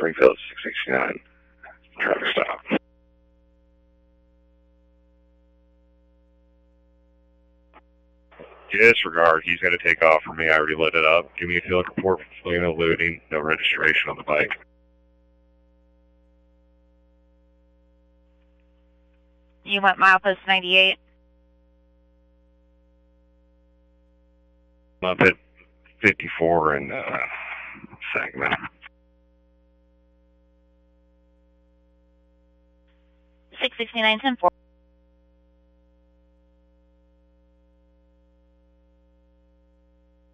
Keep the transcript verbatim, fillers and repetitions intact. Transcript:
Springfield six sixty-nine. Traffic stop. Disregard. He's going to take off for me. I already lit it up. Give me a field report for no looting, no registration on the bike. You went milepost ninety-eight. I'm up at fifty-four and uh, Sangamon. six sixty-nine ten four.